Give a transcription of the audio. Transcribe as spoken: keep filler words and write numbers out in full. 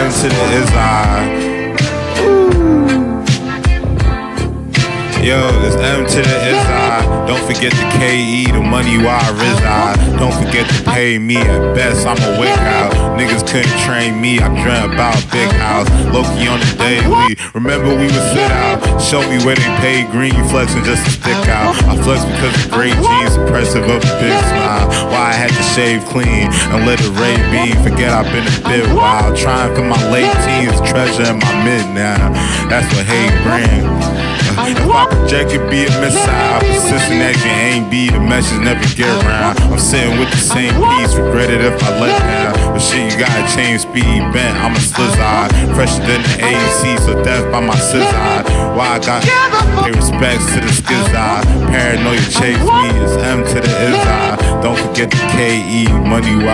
M to the is I. Yo, it's M to the is I. Don't forget the K E, the money why I reside. Don't forget to pay me, at best I'm a wick out. Niggas couldn't train me, I dreamt about big house. Loki on the daily, remember we would sit out. Show me where they pay green, flexing just to stick out. I flex because of great jeans, impressive of a big smile. Why I had to shave clean and let it ray beam. Forget I've been a bit wild, trying for my late teens, treasure in my mid now. That's what hate brings. If I project it, be a missile. Persistent action ain't be, the message never get around. I'm sitting with the same piece, regret it if I let down. But shit, you gotta change speed, bent, I'm a slizzard. Fresher than the A C, so death by my scissor. Why I got pay respects to the skizzer. Paranoia chase me, it's M to the is I. Don't forget the K E, money why